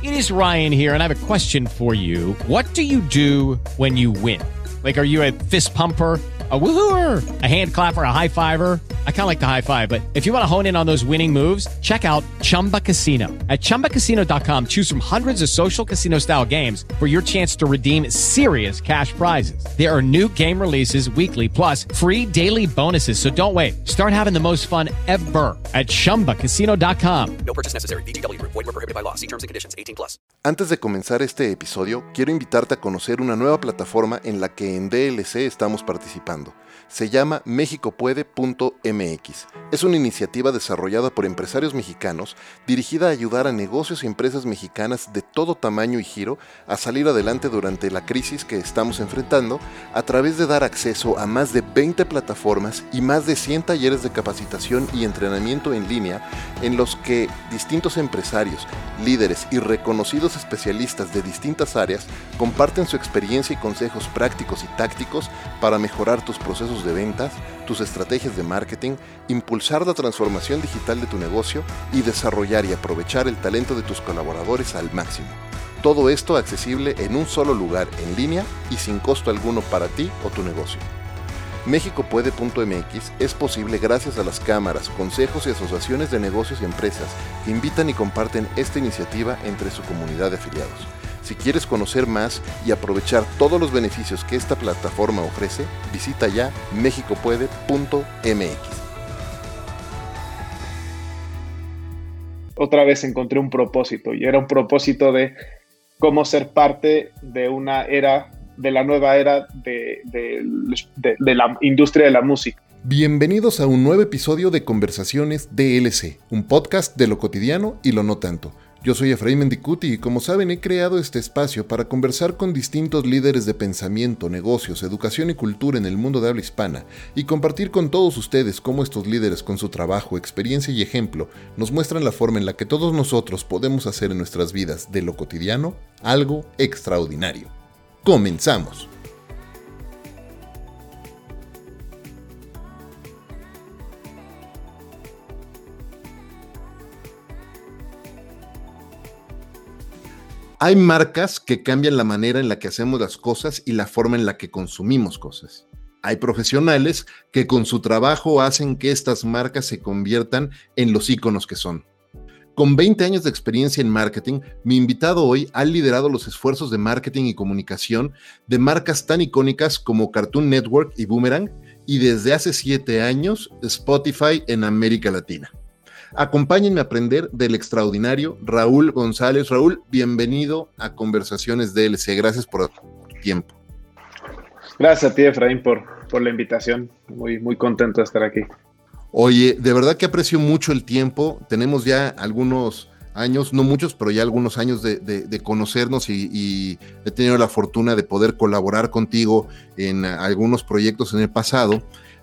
It is Ryan here, and I have a question for you. What do you do when you win? Like, are you a fist pumper, a woohooer, a hand clapper, a high fiver? I kind of like the high five, but if you want to hone in on those winning moves, check out Chumba Casino. At ChumbaCasino.com, choose from hundreds of social casino-style games for your chance to redeem serious cash prizes. There are new game releases weekly, plus free daily bonuses, so don't wait. Start having the most fun ever at ChumbaCasino.com. No purchase necessary. VGW Group. Void where prohibited by law. See terms and conditions. 18+. Antes de comenzar este episodio, quiero invitarte a conocer una nueva plataforma en la que en DLC estamos participando. Se llama mexicopuede.mx. Es una iniciativa desarrollada por empresarios mexicanos dirigida a ayudar a negocios y empresas mexicanas de todo tamaño y giro a salir adelante durante la crisis que estamos enfrentando a través de dar acceso a más de 20 plataformas y más de 100 talleres de capacitación y entrenamiento en línea en los que distintos empresarios, líderes y reconocidos especialistas de distintas áreas comparten su experiencia y consejos prácticos y tácticos para mejorar tus procesos de ventas, tus estrategias de marketing, impulsar la transformación digital de tu negocio y desarrollar y aprovechar el talento de tus colaboradores al máximo. Todo esto accesible en un solo lugar en línea y sin costo alguno para ti o tu negocio. mexicopuede.mx es posible gracias a las cámaras, consejos y asociaciones de negocios y empresas que invitan y comparten esta iniciativa entre su comunidad de afiliados. Si quieres conocer más y aprovechar todos los beneficios que esta plataforma ofrece, visita ya mexicopuede.mx. Otra vez encontré un propósito, y era un propósito de cómo ser parte de una era, de la nueva era de la industria de la música. Bienvenidos a un nuevo episodio de Conversaciones DLC, un podcast de lo cotidiano y lo no tanto. Yo soy Efraín Mendicuti y como saben he creado este espacio para conversar con distintos líderes de pensamiento, negocios, educación y cultura en el mundo de habla hispana y compartir con todos ustedes cómo estos líderes con su trabajo, experiencia y ejemplo nos muestran la forma en la que todos nosotros podemos hacer en nuestras vidas de lo cotidiano algo extraordinario. ¡Comenzamos! Hay marcas que cambian la manera en la que hacemos las cosas y la forma en la que consumimos cosas. Hay profesionales que con su trabajo hacen que estas marcas se conviertan en los íconos que son. Con 20 años de experiencia en marketing, mi invitado hoy ha liderado los esfuerzos de marketing y comunicación de marcas tan icónicas como Cartoon Network y Boomerang, y desde hace 7 años, Spotify en América Latina. Acompáñenme a aprender del extraordinario Raúl González. Raúl, bienvenido a Conversaciones DLC. Gracias por tu tiempo. Gracias a ti, Efraín, por la invitación. Muy, muy contento de estar aquí. Oye, de verdad que aprecio mucho el tiempo. Tenemos ya algunos años, no muchos, pero ya algunos años de conocernos y he tenido la fortuna de poder colaborar contigo en algunos proyectos en el pasado.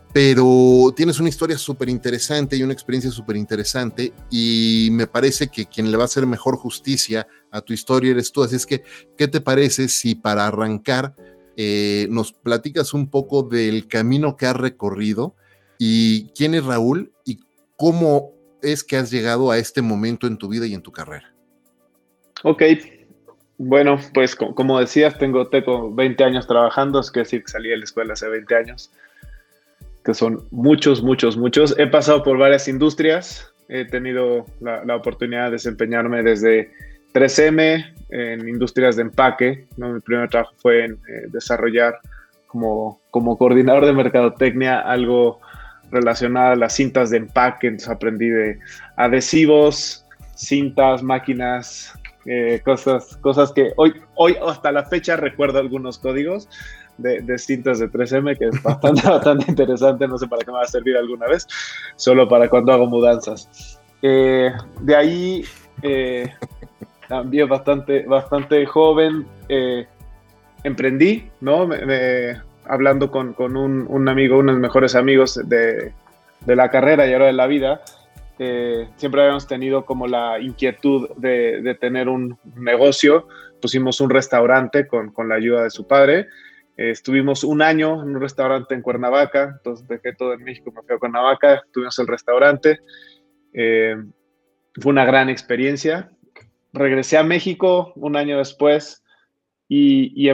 Pero tienes una historia súper interesante y una experiencia súper interesante y me parece que quien le va a hacer mejor justicia a tu historia eres tú. Así es que, ¿qué te parece si para arrancar nos platicas un poco del camino que has recorrido y quién es Raúl y cómo es que has llegado a este momento en tu vida y en tu carrera? Ok, bueno, pues como decías, tengo 20 años trabajando, es decir, que salí de la escuela hace 20 años. Que son muchos. He pasado por varias industrias, he tenido la oportunidad de desempeñarme desde 3M en industrias de empaque, ¿no? Mi primer trabajo fue en desarrollar como coordinador de mercadotecnia algo relacionado a las cintas de empaque. Entonces aprendí de adhesivos, cintas, máquinas, cosas que hoy hasta la fecha recuerdo algunos códigos de cintas de 3M, que es bastante interesante. No sé para qué me va a servir alguna vez, solo para cuando hago mudanzas. De ahí, también bastante joven, emprendí, ¿no? Hablando con un amigo, uno de mis mejores amigos de la carrera y ahora de la vida, siempre habíamos tenido como la inquietud de tener un negocio. Pusimos un restaurante con la ayuda de su padre. Estuvimos un año en un restaurante en Cuernavaca, entonces dejé todo en México, me fui a Cuernavaca, tuvimos el restaurante. Fue una gran experiencia. regresé a México un año después y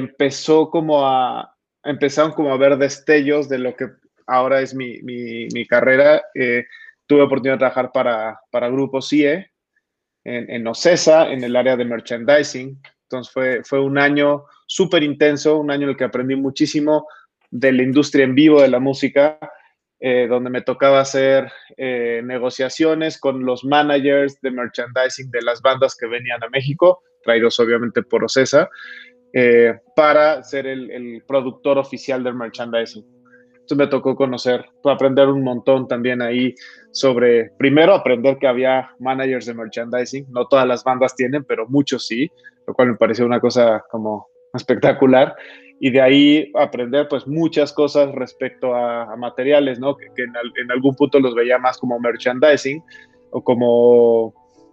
empezaron como a ver destellos de lo que ahora es mi carrera. Tuve oportunidad de trabajar para Grupo CIE en OCESA, en el área de merchandising. Entonces fue un año súper intenso, un año en el que aprendí muchísimo de la industria en vivo de la música, donde me tocaba hacer negociaciones con los managers de merchandising de las bandas que venían a México, traídos obviamente por OCESA, para ser el productor oficial del merchandising. Entonces me tocó aprender un montón también ahí sobre, primero aprender que había managers de merchandising, no todas las bandas tienen, pero muchos sí, lo cual me pareció una cosa como espectacular. Y de ahí aprender pues muchas cosas respecto a materiales, ¿no? Que en algún punto los veía más como merchandising o como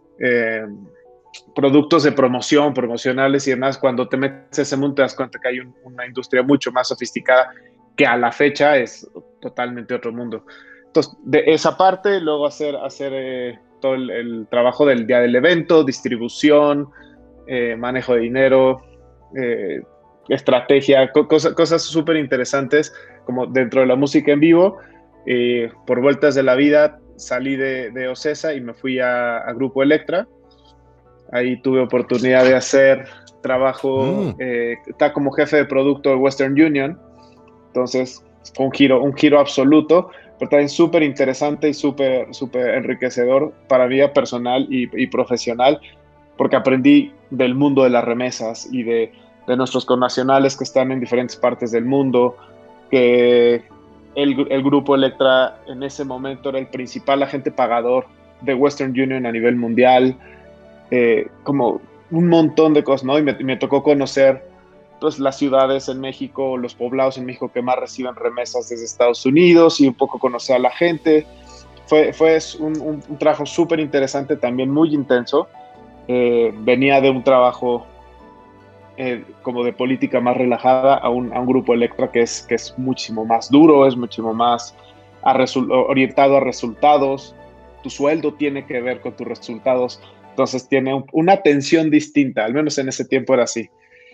productos de promoción, promocionales y demás. Cuando te metes en ese mundo te das cuenta que hay una industria mucho más sofisticada que a la fecha es totalmente otro mundo. Entonces, de esa parte, luego hacer todo el trabajo del día del evento, distribución, manejo de dinero, estrategia, cosas súper interesantes como dentro de la música en vivo. Por vueltas de la vida salí de OCESA y me fui a Grupo Electra. Ahí tuve oportunidad de hacer trabajo, está como jefe de producto de Western Union. Entonces, fue un giro absoluto, pero también súper interesante y súper enriquecedor para vida personal y profesional, porque aprendí del mundo de las remesas y de nuestros connacionales que están en diferentes partes del mundo, que el Grupo Electra en ese momento era el principal agente pagador de Western Union a nivel mundial, como un montón de cosas, ¿no? Y me tocó conocer pues las ciudades en México, los poblados en México que más reciben remesas desde Estados Unidos y un poco conocer a la gente. Fue un trabajo súper interesante, también muy intenso. Venía de un trabajo como de política más relajada a un Grupo Electra que es muchísimo más duro, es muchísimo más orientado a resultados. Tu sueldo tiene que ver con tus resultados, entonces tiene una tensión distinta, al menos en ese tiempo era así.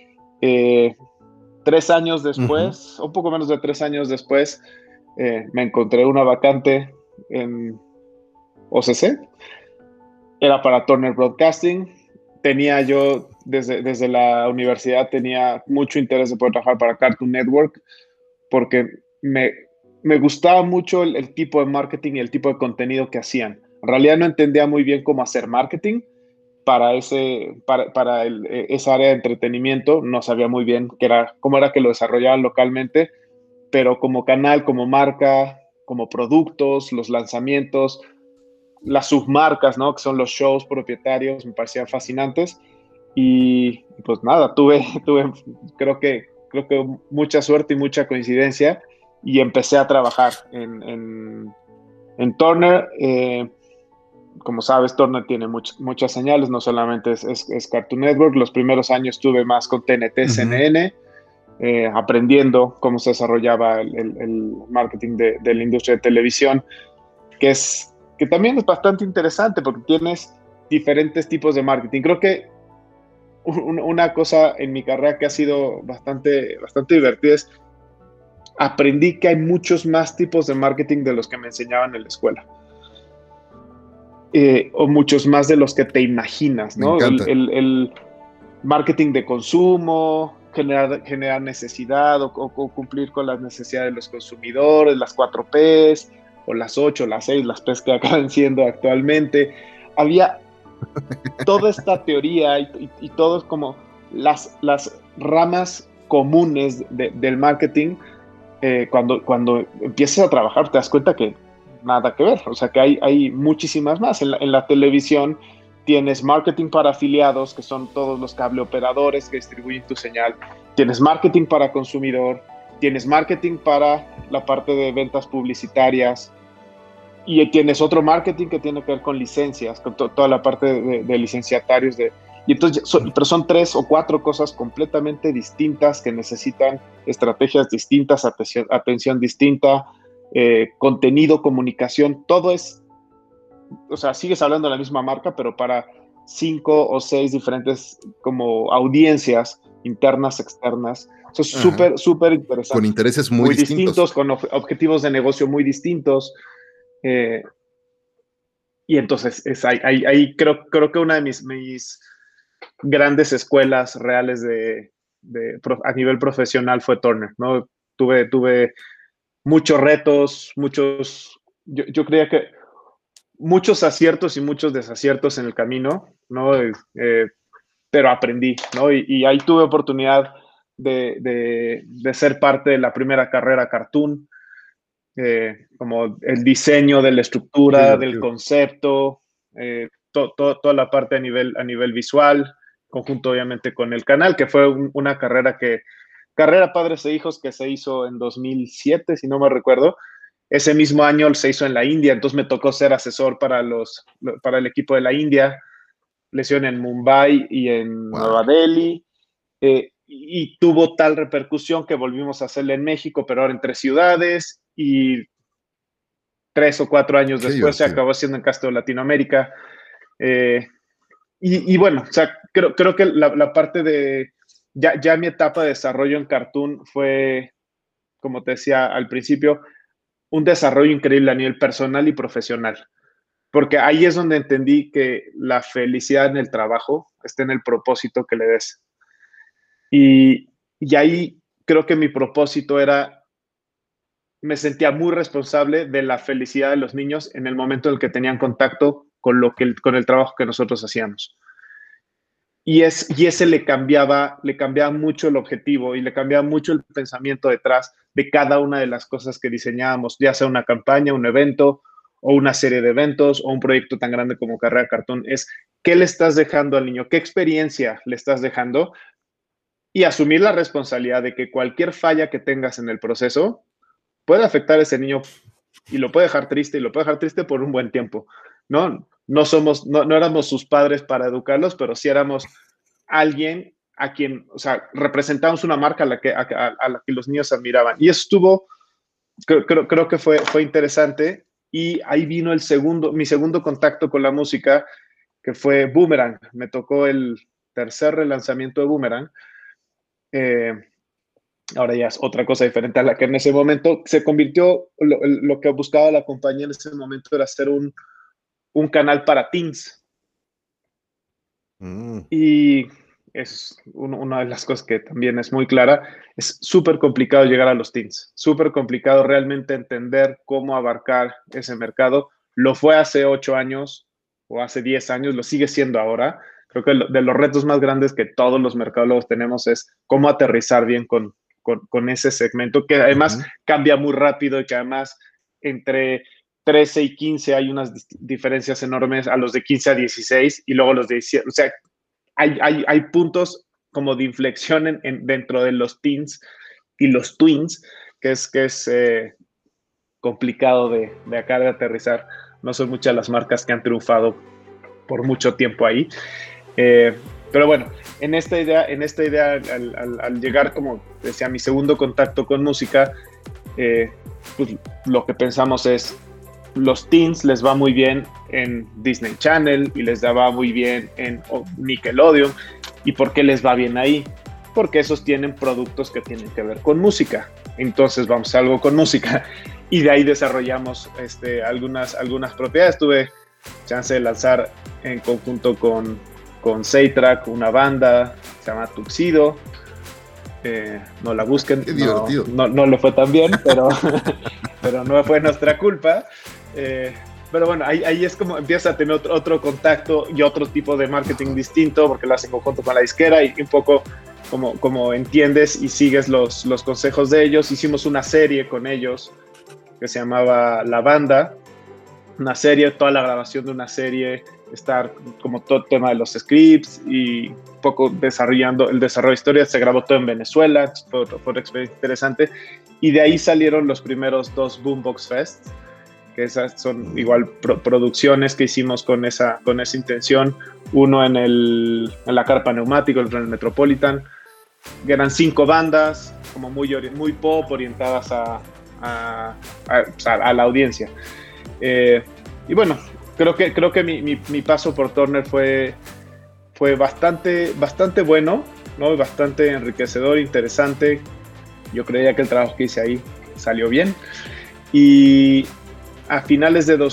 3 años después, un poco menos de 3 años después, me encontré una vacante en OCC. Era para Turner Broadcasting. Tenía yo, desde la universidad, tenía mucho interés de poder trabajar para Cartoon Network porque me gustaba mucho el tipo de marketing y el tipo de contenido que hacían. En realidad no entendía muy bien cómo hacer marketing para esa área de entretenimiento, no sabía muy bien cómo era que lo desarrollaban localmente, pero como canal, como marca, como productos, los lanzamientos, las submarcas, ¿no? Que son los shows propietarios, me parecían fascinantes. Y pues nada, tuve creo que mucha suerte y mucha coincidencia y empecé a trabajar en Turner. Como sabes, Turner tiene muchas señales, no solamente es Cartoon Network. Los primeros años estuve más con TNT, CNN, aprendiendo cómo se desarrollaba el marketing de la industria de televisión, que también es bastante interesante porque tienes diferentes tipos de marketing. Creo que una cosa en mi carrera que ha sido bastante divertida es aprendí que hay muchos más tipos de marketing de los que me enseñaban en la escuela. O muchos más de los que te imaginas, ¿no? El marketing de consumo, generar necesidad o cumplir con las necesidades de los consumidores, las 4 Ps, o las 8, las 6, las Ps que acaban siendo actualmente. Había toda esta teoría y todo como las ramas comunes del marketing. Cuando empiezas a trabajar te das cuenta que nada que ver, o sea que hay muchísimas más. En la televisión tienes marketing para afiliados, que son todos los cableoperadores que distribuyen tu señal. Tienes marketing para consumidor, tienes marketing para la parte de ventas publicitarias y tienes otro marketing que tiene que ver con licencias, con toda la parte de licenciatarios. Y entonces, pero son 3 o 4 cosas completamente distintas que necesitan estrategias distintas, atención distinta, contenido, comunicación, todo es, o sea, sigues hablando de la misma marca, pero para 5 o 6 diferentes como audiencias internas, externas. Eso es súper interesante. Con intereses muy distintos. Con objetivos de negocio muy distintos. Y entonces ahí creo que una de mis grandes escuelas reales a nivel profesional fue Turner, ¿no? Tuve muchos retos, yo creía que muchos aciertos y muchos desaciertos en el camino, ¿no? Pero aprendí, ¿no? Y ahí tuve oportunidad de ser parte de la primera carrera Cartoon, como el diseño de la estructura, del concepto, toda la parte a nivel visual, conjunto obviamente con el canal, que fue una carrera Padres e Hijos, que se hizo en 2007, si no me recuerdo. Ese mismo año se hizo en la India, entonces me tocó ser asesor para el equipo de la India. Le hicieron en Mumbai y en Nueva Delhi, y tuvo tal repercusión que volvimos a hacerle en México, pero ahora en 3 ciudades, y 3 o 4 años después se acabó haciendo en casi toda Latinoamérica. Y bueno, o sea, creo que la parte de ya mi etapa de desarrollo en Cartoon fue, como te decía al principio, un desarrollo increíble a nivel personal y profesional, porque ahí es donde entendí que la felicidad en el trabajo está en el propósito que le des. Y ahí creo que mi propósito me sentía muy responsable de la felicidad de los niños en el momento en el que tenían contacto con el trabajo que nosotros hacíamos. Y ese le cambiaba mucho el objetivo y le cambiaba mucho el pensamiento detrás de cada una de las cosas que diseñábamos, ya sea una campaña, un evento o una serie de eventos o un proyecto tan grande como Carrera Cartoon. Es qué le estás dejando al niño, qué experiencia le estás dejando, y asumir la responsabilidad de que cualquier falla que tengas en el proceso puede afectar a ese niño y lo puede dejar triste, y lo puede dejar triste por un buen tiempo, ¿no? No éramos sus padres para educarlos, pero sí éramos alguien a quien, o sea, representábamos una marca a la que los niños admiraban. Y eso creo que fue interesante. Y ahí vino mi segundo contacto con la música, que fue Boomerang. Me tocó el tercer relanzamiento de Boomerang. Ahora ya es otra cosa diferente a la que en ese momento se convirtió. Lo que buscaba la compañía en ese momento era hacer un canal para teens. Y es una de las cosas que también es muy clara. Es súper complicado llegar a los teens. Súper complicado realmente entender cómo abarcar ese mercado. Lo fue hace 8 años o hace 10 años, lo sigue siendo ahora. Creo que de los retos más grandes que todos los mercadólogos tenemos es cómo aterrizar bien con ese segmento, que además cambia muy rápido, y que además entre 13 y 15 hay unas diferencias enormes a los de 15 a 16 y luego los de 17. O sea, hay puntos como de inflexión dentro de los teens y los tweens, que es complicado de aterrizar. No son muchas las marcas que han triunfado por mucho tiempo ahí. Pero bueno, en esta idea al llegar, como decía, mi segundo contacto con música, pues lo que pensamos es, los teens les va muy bien en Disney Channel y les va muy bien en Nickelodeon. ¿Y por qué les va bien ahí? Porque esos tienen productos que tienen que ver con música. Entonces vamos a algo con música. Y de ahí desarrollamos algunas propiedades. Tuve chance de lanzar en conjunto con Seitrack una banda, se llama Tuxedo. No la busquen. Qué divertido. No le fue tan bien, pero no fue nuestra culpa. Pero bueno, ahí es como empieza a tener otro contacto y otro tipo de marketing distinto, porque lo hacen en conjunto con la disquera, y un poco como entiendes y sigues los consejos de ellos. Hicimos una serie con ellos que se llamaba La Banda, una serie, toda la grabación de una serie, estar como todo el tema de los scripts y un poco desarrollando el desarrollo de historias. Se grabó todo en Venezuela, fue una experiencia interesante, y de ahí salieron los primeros 2 Boombox Fest, que esas son igual producciones que hicimos con esa intención. Uno en la Carpa Neumático, en el Metropolitan, que eran 5 bandas como muy pop, orientadas a la audiencia. Y bueno, creo que mi paso por Turner fue fue bastante, bastante bueno, ¿no? Bastante enriquecedor, interesante. Yo creía que el trabajo que hice ahí salió bien. Y a finales de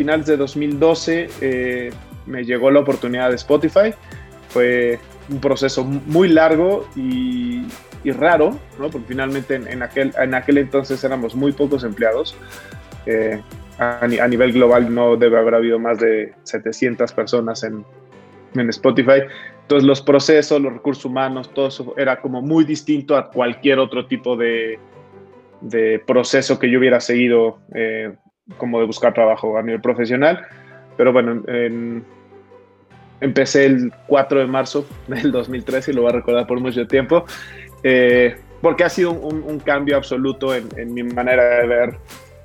2012 me llegó la oportunidad de Spotify. Fue un proceso muy largo y raro, ¿no? Porque finalmente en aquel entonces éramos muy pocos empleados. A nivel global no debe haber habido más de 700 personas en Spotify. Entonces los procesos, los recursos humanos, todo eso era como muy distinto a cualquier otro tipo de proceso que yo hubiera seguido, como de buscar trabajo a nivel profesional. Pero bueno, empecé el 4 de marzo del 2013 y lo voy a recordar por mucho tiempo, porque ha sido un cambio absoluto en mi manera de ver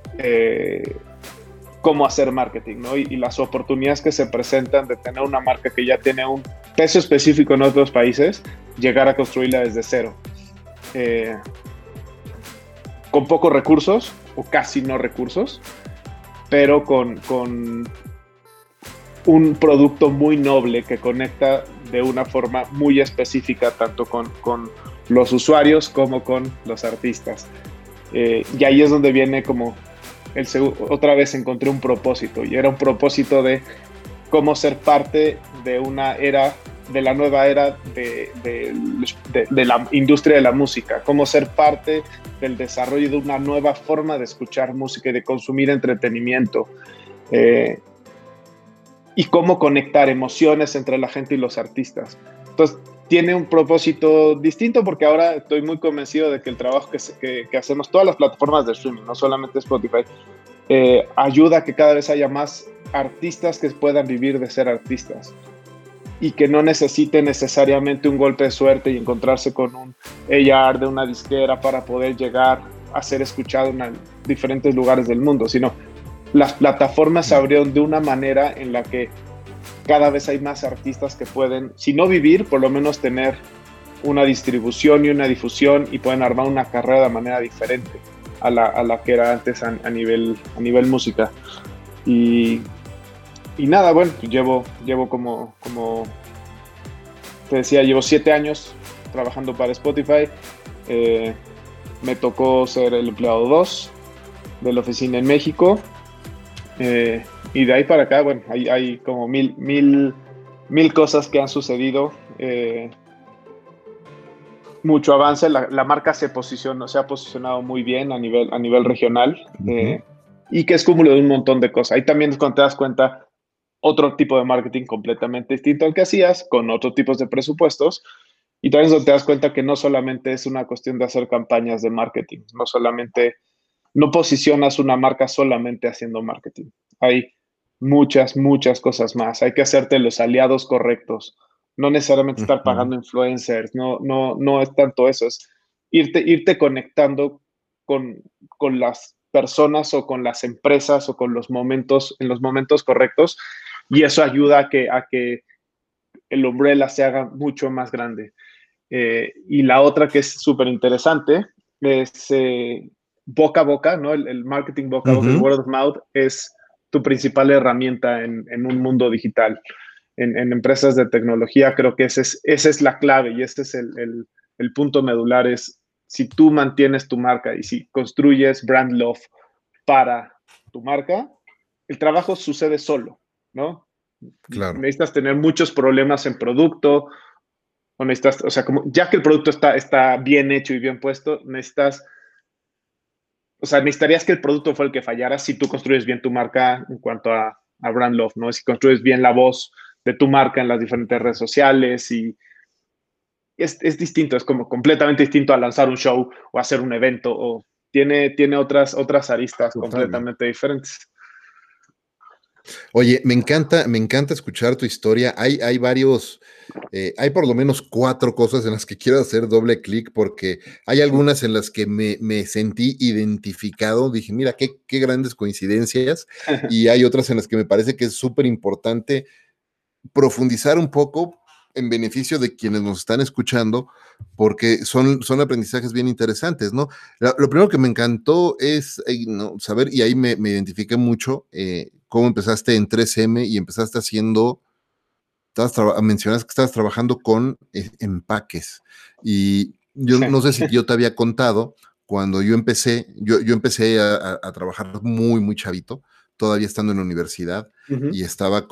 cómo hacer marketing, ¿no? Y las oportunidades que se presentan de tener una marca que ya tiene un peso específico en otros países, llegar a construirla desde cero. Con pocos recursos, o casi no recursos, pero con un producto muy noble que conecta de una forma muy específica tanto con los usuarios como con los artistas. Y ahí es donde viene como otra vez encontré un propósito, y era un propósito de cómo ser parte de una era, de la nueva era de la industria de la música, cómo ser parte del desarrollo de una nueva forma de escuchar música y de consumir entretenimiento, y cómo conectar emociones entre la gente y los artistas. Entonces tiene un propósito distinto, porque ahora estoy muy convencido de que el trabajo que hacemos, todas las plataformas de streaming, no solamente Spotify, ayuda a que cada vez haya más artistas que puedan vivir de ser artistas y que no necesiten necesariamente un golpe de suerte y encontrarse con un AR de una disquera para poder llegar a ser escuchado en diferentes lugares del mundo, sino las plataformas se abrieron de una manera en la que cada vez hay más artistas que pueden, si no vivir, por lo menos tener una distribución y una difusión, y pueden armar una carrera de manera diferente a la que era antes a nivel música. Y nada, bueno, llevo como te decía, llevo 7 años trabajando para Spotify. Me tocó ser el empleado 2 de la oficina en México. Y de ahí para acá, bueno, hay como mil cosas que han sucedido. Mucho avance, la marca se ha posicionado muy bien a nivel regional, y que es cúmulo de un montón de cosas. Ahí también es cuando te das cuenta otro tipo de marketing completamente distinto al que hacías, con otros tipos de presupuestos, y también es donde te das cuenta que no solamente es una cuestión de hacer campañas de marketing, no posicionas una marca solamente haciendo marketing. Hay muchas cosas más. Hay que hacerte los aliados correctos. No necesariamente estar pagando influencers. No es tanto eso. Es irte conectando con las personas o con las empresas o con en los momentos correctos. Y eso ayuda a que el umbrella se haga mucho más grande. Y la otra que es súper interesante es boca a boca, ¿no? El marketing boca a boca, el word of mouth, es tu principal herramienta en un mundo digital. En empresas de tecnología, creo que esa es la clave, y ese es el punto medular. Es si tú mantienes tu marca y si construyes brand love para tu marca, el trabajo sucede solo, ¿no? Claro. Necesitas tener muchos problemas en producto, o necesitas, o sea, como ya que el producto está bien hecho y bien puesto, necesitarías que el producto fue el que fallara si tú construyes bien tu marca en cuanto a brand love, ¿no? Si construyes bien la voz de tu marca en las diferentes redes sociales, y es distinto, es como completamente distinto a lanzar un show o hacer un evento, o tiene otras aristas completamente diferentes. Oye, me encanta escuchar tu historia. Hay varios, hay por lo menos 4 cosas en las que quiero hacer doble clic, porque hay algunas en las que me sentí identificado. Dije, mira, qué grandes coincidencias. Y hay otras en las que me parece que es súper importante profundizar un poco en beneficio de quienes nos están escuchando, porque son aprendizajes bien interesantes, ¿no? Lo primero que me encantó es ¿no? saber, y ahí me identifiqué mucho, cómo empezaste en 3M y empezaste haciendo mencionas que estabas trabajando con empaques y yo Sí. no sé si yo te había contado, cuando yo empecé a trabajar muy, muy chavito, todavía estando en la universidad Ujú. y estaba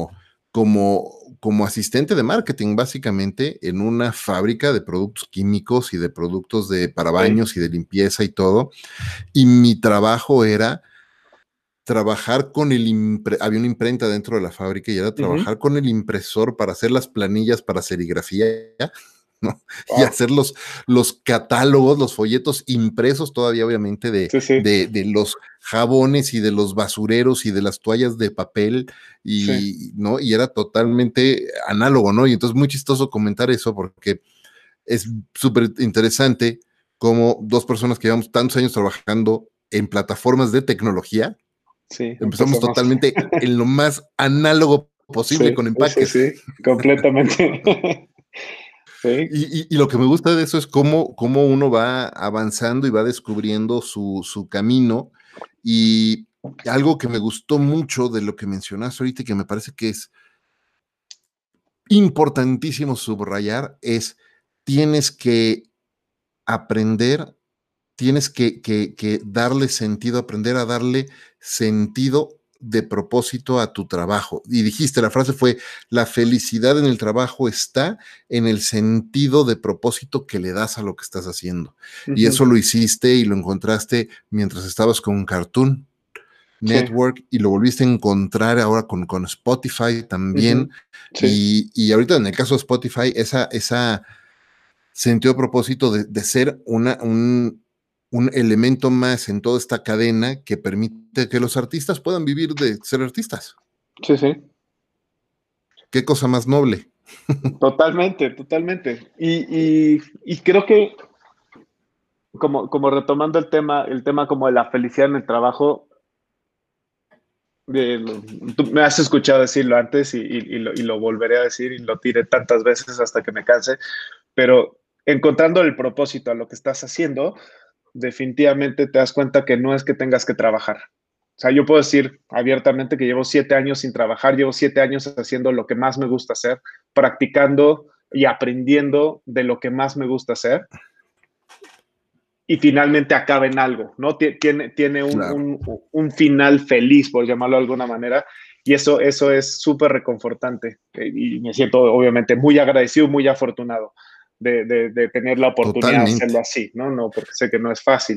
como asistente de marketing, básicamente, en una fábrica de productos químicos y de productos para Ok. baños y de limpieza y todo. Y mi trabajo era trabajar con había una imprenta dentro de la fábrica y era Ujú. trabajar con el impresor para hacer las planillas para serigrafía, ¿no? Y Wow. hacer los catálogos, los folletos impresos todavía, obviamente, Sí, sí, de los jabones y de los basureros y de las toallas de papel, sí, ¿no? Y era totalmente análogo, ¿no? Y entonces muy chistoso comentar eso porque es súper interesante como dos personas que llevamos tantos años trabajando en plataformas de tecnología, sí, empezamos empezamos. totalmente en lo más análogo posible Sí, con sí, empaques. sí, completamente. Sí, Y lo que me gusta de eso es cómo uno va avanzando y va descubriendo su camino. Y algo que me gustó mucho de lo que mencionaste ahorita y que me parece que es importantísimo subrayar es tienes que aprender, tienes que darle sentido, aprender a darle sentido de propósito a tu trabajo. Y dijiste, la frase fue, la felicidad en el trabajo está en el sentido de propósito que le das a lo que estás haciendo. Y ujú, eso lo hiciste y lo encontraste mientras estabas con Cartoon sí, Network y lo volviste a encontrar ahora con Spotify ujú, también. sí, Y ahorita en el caso de Spotify, esa sentido de propósito de ser un elemento más en toda esta cadena que permite que los artistas puedan vivir de ser artistas. sí, sí, Qué cosa más noble. totalmente, totalmente. Y creo que como retomando el tema como de la felicidad en el trabajo, tú me has escuchado decirlo antes y lo volveré a decir y lo tiré tantas veces hasta que me canse, pero encontrando el propósito a lo que estás haciendo, definitivamente te das cuenta que no es que tengas que trabajar. O sea, yo puedo decir abiertamente que llevo 7 años sin trabajar, llevo 7 años haciendo lo que más me gusta hacer, practicando y aprendiendo de lo que más me gusta hacer y finalmente acaba en algo, ¿no? Tiene Claro, un final feliz, por llamarlo de alguna manera, y eso es súper reconfortante. Y me siento obviamente muy agradecido, muy afortunado de tener la oportunidad de hacerlo totalmente. así, ¿no? No, porque sé que no es fácil.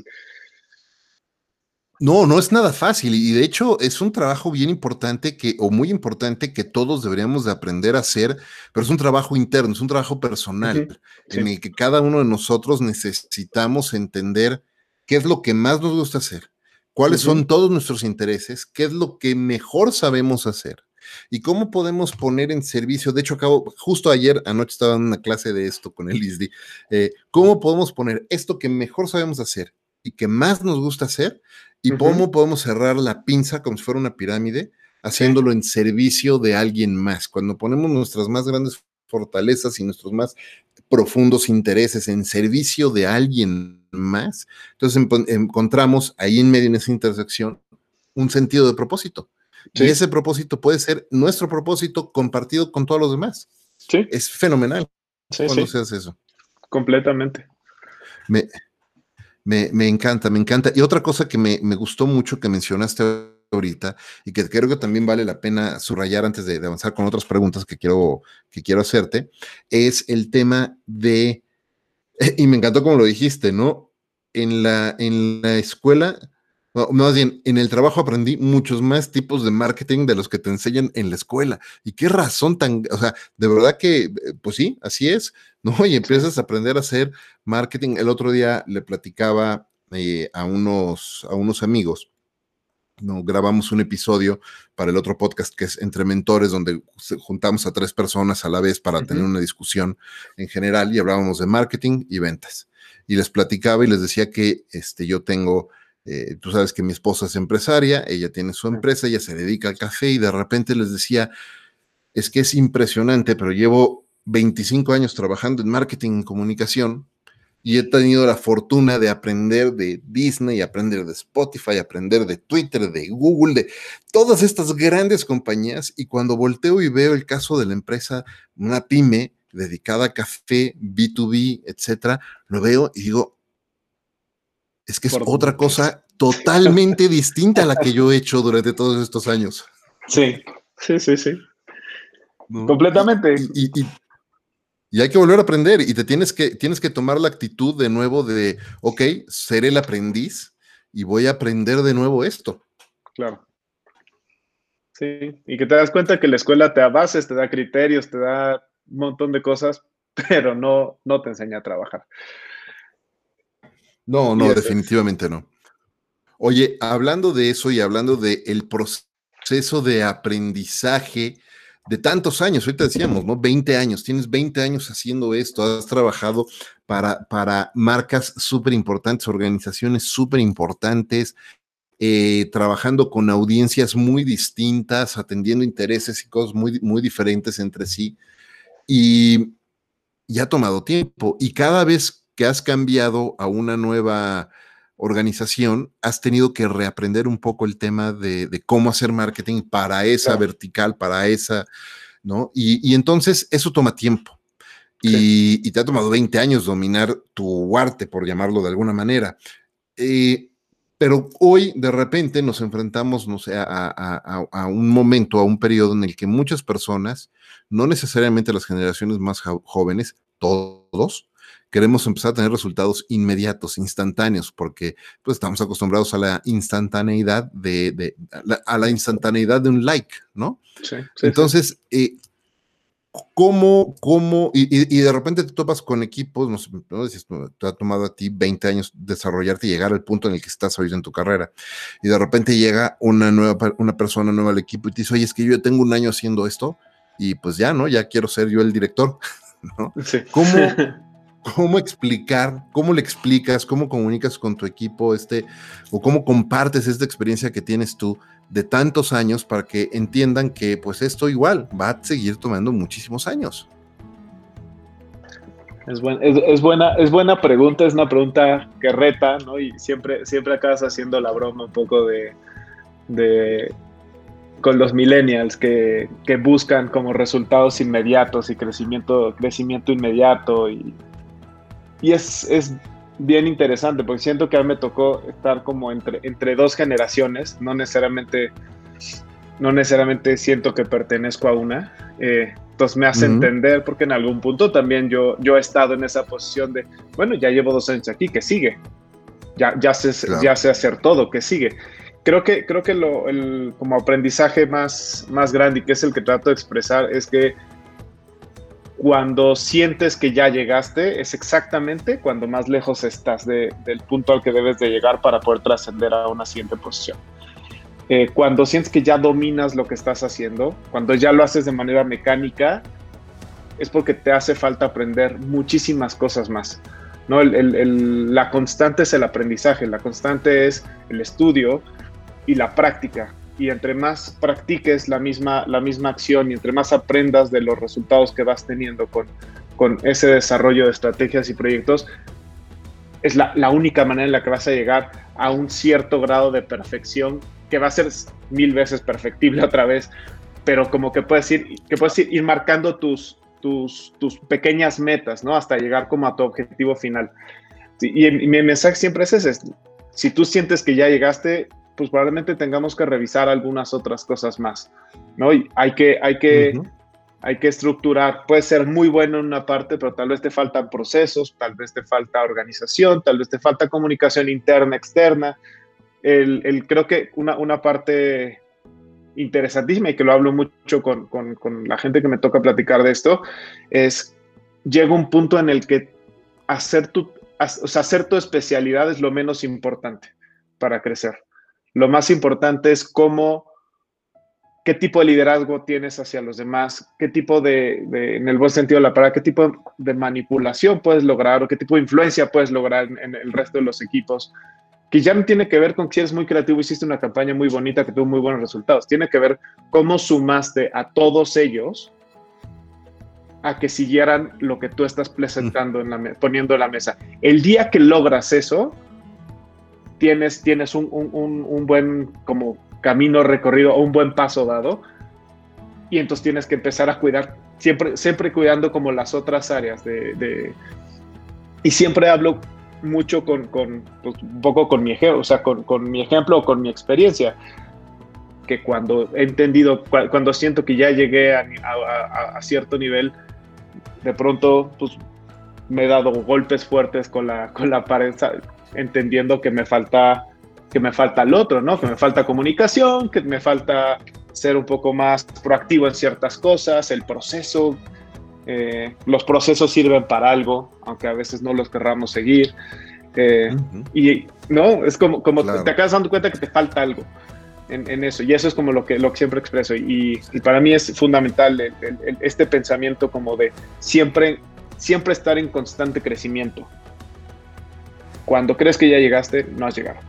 No, no es nada fácil y de hecho es un trabajo bien importante o muy importante que todos deberíamos de aprender a hacer, pero es un trabajo interno, es un trabajo personal Ujú. en Sí. el que cada uno de nosotros necesitamos entender qué es lo que más nos gusta hacer, cuáles Ujú. son todos nuestros intereses, qué es lo que mejor sabemos hacer y cómo podemos poner en servicio. De hecho, justo ayer anoche estaba en una clase de esto con el ISDI, cómo podemos poner esto que mejor sabemos hacer y que más nos gusta hacer y Ujú. cómo podemos cerrar la pinza como si fuera una pirámide, Sí, haciéndolo en servicio de alguien más. Cuando ponemos nuestras más grandes fortalezas y nuestros más profundos intereses en servicio de alguien más, entonces encontramos ahí en medio, en esa intersección, un sentido de propósito. Y sí, ese propósito puede ser nuestro propósito compartido con todos los demás. sí, Es fenomenal sí, cuando sí, se hace eso. completamente. Me, me encanta, me encanta. Y otra cosa que me gustó mucho que mencionaste ahorita y que creo que también vale la pena subrayar antes de avanzar con otras preguntas que quiero hacerte, es el tema de, y me encantó como lo dijiste, ¿no? En la escuela, no, más bien, en el trabajo aprendí muchos más tipos de marketing de los que te enseñan en la escuela. Y qué razón tan, o sea, de verdad que, pues sí, así es, ¿no? Y Sí. empiezas a aprender a hacer marketing. El otro día le platicaba a unos amigos, ¿no? Grabamos un episodio para el otro podcast que es Entre Mentores, donde juntamos a 3 personas a la vez para tener Ujú. una discusión en general y hablábamos de marketing y ventas. Y les platicaba y les decía que yo tengo, tú sabes que mi esposa es empresaria, ella tiene su Sí. empresa, ella se dedica al café y de repente les decía, es que es impresionante, pero llevo 25 años trabajando en marketing y comunicación y he tenido la fortuna de aprender de Disney, aprender de Spotify, aprender de Twitter, de Google, de todas estas grandes compañías, y cuando volteo y veo el caso de la empresa, una pyme dedicada a café, B2B, etcétera, lo veo y digo, es que es otra cosa totalmente distinta a la que yo he hecho durante todos estos años. Sí. ¿No? Completamente. Y hay que volver a aprender, y tienes que tomar la actitud de nuevo de, ok, seré el aprendiz y voy a aprender de nuevo esto. Claro. Sí, y que te das cuenta que la escuela te da bases, te da criterios, te da un montón de cosas, pero no te enseña a trabajar. No, definitivamente no. Oye, hablando de eso y hablando del proceso de aprendizaje de tantos años, ahorita decíamos, ¿no? 20 años, tienes 20 años haciendo esto, has trabajado para marcas súper importantes, organizaciones súper importantes, trabajando con audiencias muy distintas, atendiendo intereses y cosas muy, muy diferentes entre sí, y ha tomado tiempo, y cada vez que has cambiado a una nueva organización, has tenido que reaprender un poco el tema de cómo hacer marketing para esa vertical, para esa, ¿no? Y entonces eso toma tiempo. Y te ha tomado 20 años dominar tu arte, por llamarlo de alguna manera. Pero hoy, de repente, nos enfrentamos, no sé, a un momento, a un periodo en el que muchas personas, no necesariamente las generaciones más jóvenes, todos, queremos empezar a tener resultados inmediatos, instantáneos, porque pues estamos acostumbrados a la instantaneidad a la instantaneidad de un like, ¿no? Sí, entonces, ¿cómo? Y de repente te topas con equipos, no sé, te ha tomado a ti 20 años desarrollarte y llegar al punto en el que estás hoy en tu carrera, y de repente llega una persona nueva al equipo y te dice, oye, es que yo tengo un año haciendo esto, y pues ya, ¿no? Ya quiero ser yo el director, ¿no? Sí. ¿Cómo explicar, cómo le explicas, cómo comunicas con tu equipo o cómo compartes esta experiencia que tienes tú de tantos años para que entiendan que pues esto igual va a seguir tomando muchísimos años? Es buena pregunta, es una pregunta que reta, ¿no? Y siempre acabas haciendo la broma un poco de con los millennials que buscan como resultados inmediatos y crecimiento inmediato, y es bien interesante porque siento que a mí me tocó estar como entre dos generaciones, no necesariamente siento que pertenezco a una, entonces me hace entender, porque en algún punto también yo he estado en esa posición de, bueno, ya llevo 2 años aquí, ¿qué sigue? Ya sé hacer todo, ¿qué sigue? Creo que el como aprendizaje más grande, y que es el que trato de expresar, es que cuando sientes que ya llegaste, es exactamente cuando más lejos estás del punto al que debes de llegar para poder trascender a una siguiente posición. Cuando sientes que ya dominas lo que estás haciendo, cuando ya lo haces de manera mecánica, es porque te hace falta aprender muchísimas cosas más, ¿no? La constante es el aprendizaje, la constante es el estudio y la práctica. Y entre más practiques la misma acción y entre más aprendas de los resultados que vas teniendo con ese desarrollo de estrategias y proyectos, es la única manera en la que vas a llegar a un cierto grado de perfección que va a ser 1000 veces perfectible otra vez, pero como que puedes ir marcando tus pequeñas metas, ¿no? Hasta llegar como a tu objetivo final. Sí, y mi mensaje siempre es ese: si tú sientes que ya llegaste, pues probablemente tengamos que revisar algunas otras cosas más, ¿no? Y hay que estructurar. Puede ser muy bueno en una parte, pero tal vez te faltan procesos, tal vez te falta organización, tal vez te falta comunicación interna, externa. Creo que una parte interesantísima, y que lo hablo mucho con la gente que me toca platicar de esto, es llega un punto en el que hacer tu especialidad es lo menos importante para crecer. Lo más importante es qué tipo de liderazgo tienes hacia los demás, qué tipo en el buen sentido de la palabra, qué tipo de manipulación puedes lograr o qué tipo de influencia puedes lograr en el resto de los equipos, que ya no tiene que ver con que si eres muy creativo, hiciste una campaña muy bonita que tuvo muy buenos resultados, tiene que ver cómo sumaste a todos ellos a que siguieran lo que tú estás presentando, poniendo en la mesa. El día que logras eso, tienes un buen como camino recorrido o un buen paso dado, y entonces tienes que empezar a cuidar, siempre cuidando como las otras áreas y siempre hablo mucho pues, un poco con mi ejemplo, o sea, con mi ejemplo o con mi experiencia, que cuando he entendido, cuando siento que ya llegué a cierto nivel, de pronto pues, me he dado golpes fuertes con la pared, entendiendo que me falta el otro, ¿no? Que me falta comunicación, que me falta ser un poco más proactivo en ciertas cosas, el proceso. Los procesos sirven para algo, aunque a veces no los querramos seguir. Y no, es como claro. Te acabas dando cuenta que te falta algo en eso, y eso es como lo que siempre expreso, y para mí es fundamental este pensamiento como de siempre estar en constante crecimiento. Cuando crees que ya llegaste, no has llegado.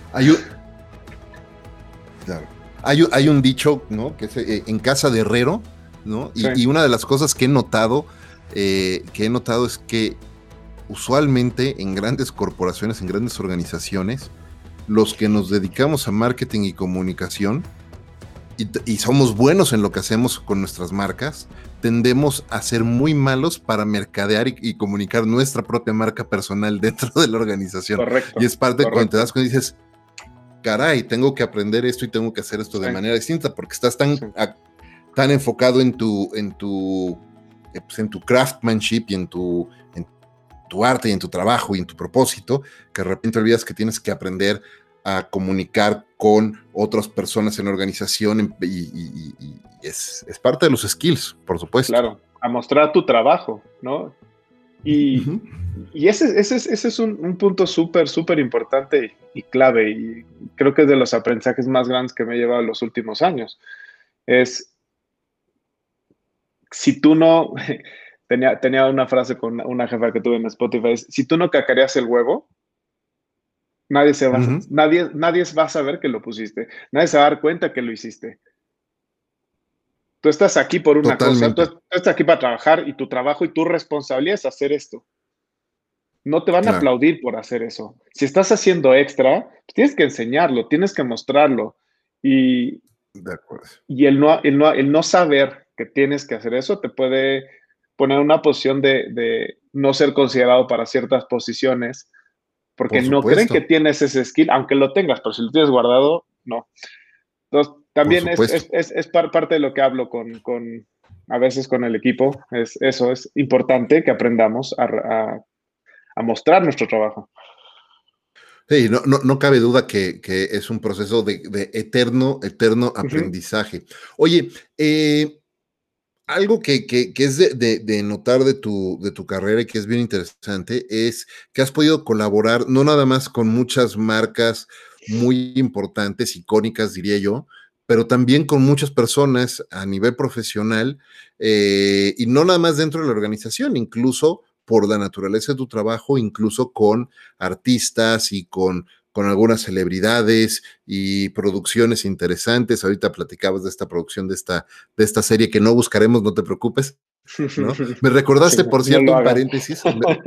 Hay un dicho, ¿no? Que es en casa de herrero, ¿no? Sí. Y una de las cosas que he notado es que usualmente en grandes corporaciones, en grandes organizaciones, los que nos dedicamos a marketing y comunicación y somos buenos en lo que hacemos con nuestras marcas, tendemos a ser muy malos para mercadear y comunicar nuestra propia marca personal dentro de la organización. Correcto, y es parte de cuando te das cuenta y dices, caray, tengo que aprender esto y tengo que hacer esto de manera distinta, porque estás tan enfocado en tu craftsmanship y en tu arte y en tu trabajo y en tu propósito, que de repente olvidas que tienes que aprender a comunicar con otras personas en la organización y es parte de los skills, por supuesto. Claro, a mostrar tu trabajo, ¿no? Y ese es un punto súper importante y clave, y creo que es de los aprendizajes más grandes que me he llevado en los últimos años. Es, si tú no... Tenía una frase con una jefa que tuve en Spotify, si tú no cacareas el huevo, nadie va a saber que lo pusiste, nadie se va a dar cuenta que lo hiciste. Tú estás aquí por una cosa, tú estás aquí para trabajar, y tu trabajo y tu responsabilidad es hacer esto. No te van a aplaudir por hacer eso. Si estás haciendo extra, pues tienes que enseñarlo, tienes que mostrarlo, y el no saber que tienes que hacer eso te puede poner en una posición de no ser considerado para ciertas posiciones, porque no creen que tienes ese skill, aunque lo tengas, pero si lo tienes guardado, no. Entonces, también es parte de lo que hablo a veces con el equipo. Eso es importante, que aprendamos a mostrar nuestro trabajo. Sí, no cabe duda que es un proceso de eterno aprendizaje. Oye, algo que es de notar de tu carrera y que es bien interesante es que has podido colaborar no nada más con muchas marcas muy importantes, icónicas, diría yo, pero también con muchas personas a nivel profesional, y no nada más dentro de la organización, incluso por la naturaleza de tu trabajo, incluso con artistas y con algunas celebridades y producciones interesantes. Ahorita platicabas de esta producción de esta serie que no buscaremos, no te preocupes, ¿no? Me recordaste, por cierto, un paréntesis.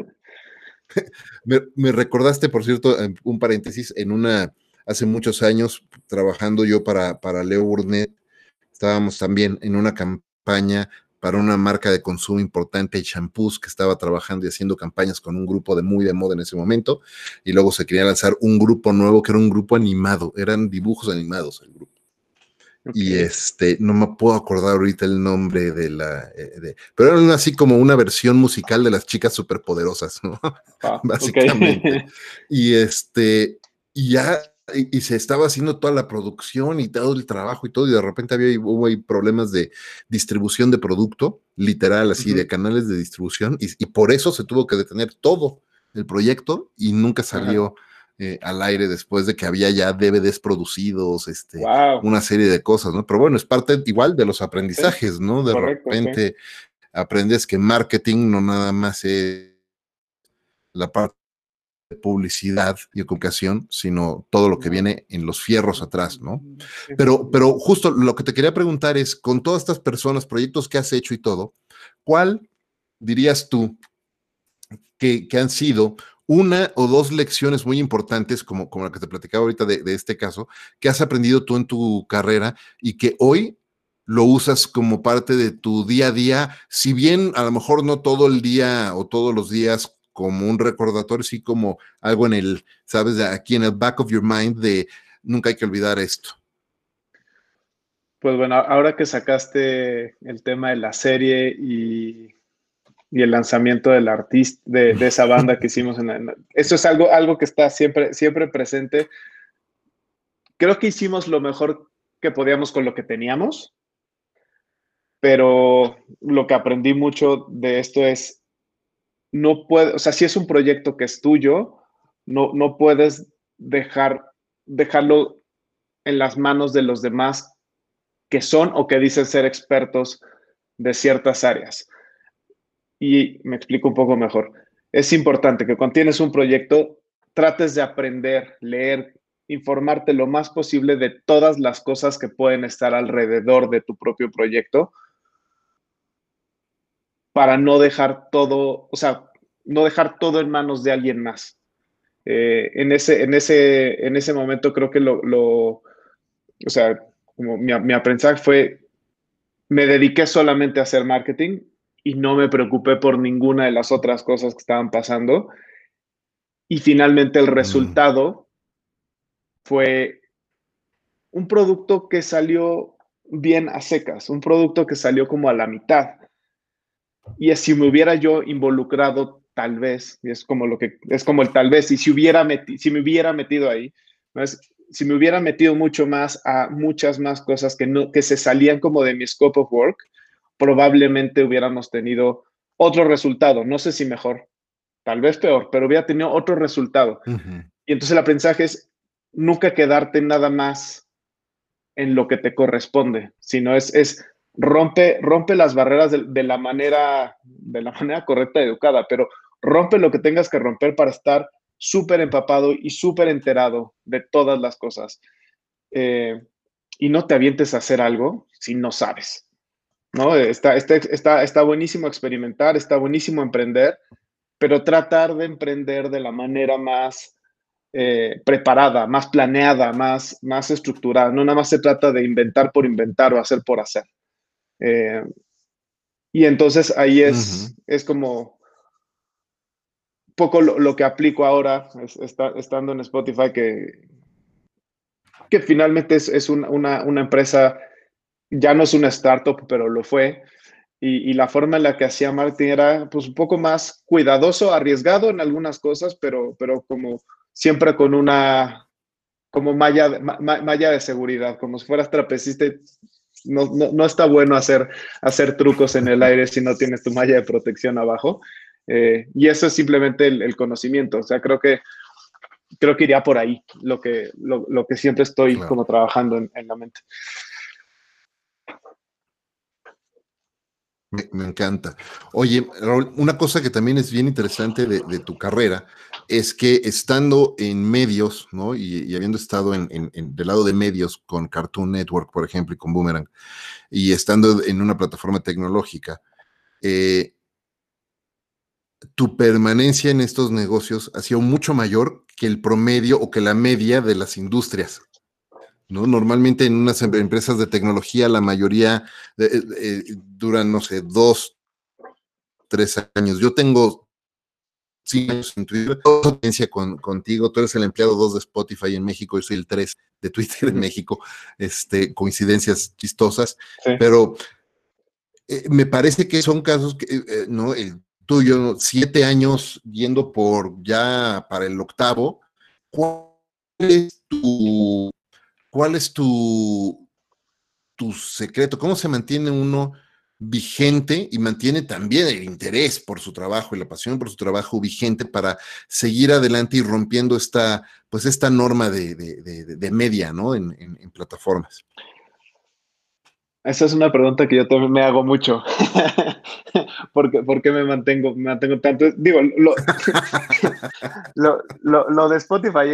Me recordaste, por cierto, un paréntesis, hace muchos años, trabajando yo para Leo Burnett, estábamos también en una campaña para una marca de consumo importante, shampoos, que estaba trabajando y haciendo campañas con un grupo muy de moda en ese momento, y luego se quería lanzar un grupo nuevo que era un grupo animado, eran dibujos animados el grupo. Okay. Y no me puedo acordar ahorita el nombre pero era así como una versión musical de las chicas superpoderosas, ¿no? Básicamente. Okay. Y se estaba haciendo toda la producción y todo el trabajo y todo, y de repente hubo problemas de distribución de producto, literal, así, de canales de distribución, y por eso se tuvo que detener todo el proyecto y nunca salió al aire después de que había ya DVDs producidos, una serie de cosas, ¿no? Pero bueno, es parte igual de los aprendizajes, ¿no? De repente aprendes que marketing no nada más es la parte de publicidad y comunicación, sino todo lo que viene en los fierros atrás, ¿no? Pero justo lo que te quería preguntar es, con todas estas personas, proyectos que has hecho y todo, ¿cuál dirías tú que han sido una o dos lecciones muy importantes, como la que te platicaba ahorita de este caso, que has aprendido tú en tu carrera y que hoy lo usas como parte de tu día a día, si bien a lo mejor no todo el día o todos los días como un recordatorio, sí como algo en el, sabes, aquí en el back of your mind de nunca hay que olvidar esto? Pues bueno, ahora que sacaste el tema de la serie y el lanzamiento del artista, de esa banda que hicimos, eso es algo que está siempre, siempre presente. Creo que hicimos lo mejor que podíamos con lo que teníamos, pero lo que aprendí mucho de esto es, no puedes, o sea, si es un proyecto que es tuyo, no puedes dejarlo en las manos de los demás que son o que dicen ser expertos de ciertas áreas. Y me explico un poco mejor. Es importante que cuando tienes un proyecto, trates de aprender, leer, informarte lo más posible de todas las cosas que pueden estar alrededor de tu propio proyecto para no dejar todo, o sea, no dejar todo en manos de alguien más. En ese momento creo que o sea, como mi aprendizaje fue, me dediqué solamente a hacer marketing y no me preocupé por ninguna de las otras cosas que estaban pasando. Y finalmente el Mm. resultado fue un producto que salió bien a secas, un producto que salió como a la mitad. Y si me hubiera yo involucrado, tal vez, y es como es como el tal vez, y si me hubiera metido ahí, ¿no? Si me hubiera metido mucho más a muchas más cosas que se salían como de mi scope of work, probablemente hubiéramos tenido otro resultado. No sé si mejor, tal vez peor, pero hubiera tenido otro resultado. Ujú. Y entonces el aprendizaje es nunca quedarte nada más en lo que te corresponde, sino rompe las barreras de la manera correcta y educada, pero rompe lo que tengas que romper para estar súper empapado y súper enterado de todas las cosas. Eh, y no te avientes a hacer algo si no sabes, ¿no? Está buenísimo experimentar, está buenísimo emprender, pero tratar de emprender de la manera más preparada, más planeada, más estructurada. No nada más se trata de inventar por inventar o hacer por hacer. Eh, y entonces ahí Ujú. es como poco lo que aplico ahora, estando en Spotify, que finalmente es una empresa, ya no es una startup, pero lo fue. Y la forma en la que hacía marketing era pues un poco más cuidadoso, arriesgado en algunas cosas, pero como siempre con una como malla de seguridad, como si fueras trapecista. No está bueno hacer trucos en el aire si no tienes tu malla de protección abajo. Y eso es simplemente el conocimiento. O sea, creo que iría por ahí lo que siempre estoy Claro. como trabajando en la mente. Me encanta. Oye, Raúl, una cosa que también es bien interesante de tu carrera es que estando en medios, ¿no? Y habiendo estado del lado de medios con Cartoon Network, por ejemplo, y con Boomerang, y estando en una plataforma tecnológica, eh, tu permanencia en estos negocios ha sido mucho mayor que el promedio o que la media de las industrias, ¿no? Normalmente en unas empresas de tecnología la mayoría duran, no sé, 2, 3 años. Yo tengo 5 años en Twitter, contigo, tú eres el empleado 2 de Spotify en México, yo soy el 3 de Twitter en México, coincidencias chistosas, Sí. pero me parece que son casos que, ¿no? El tuyo, 7 años yendo por ya para el octavo. ¿Cuál es tu, cuál es tu secreto? ¿Cómo se mantiene uno vigente y mantiene también el interés por su trabajo y la pasión por su trabajo vigente para seguir adelante y rompiendo esta norma de media, ¿no? En plataformas. Esa es una pregunta que yo también me hago mucho. ¿Por qué me mantengo tanto? Digo, lo de Spotify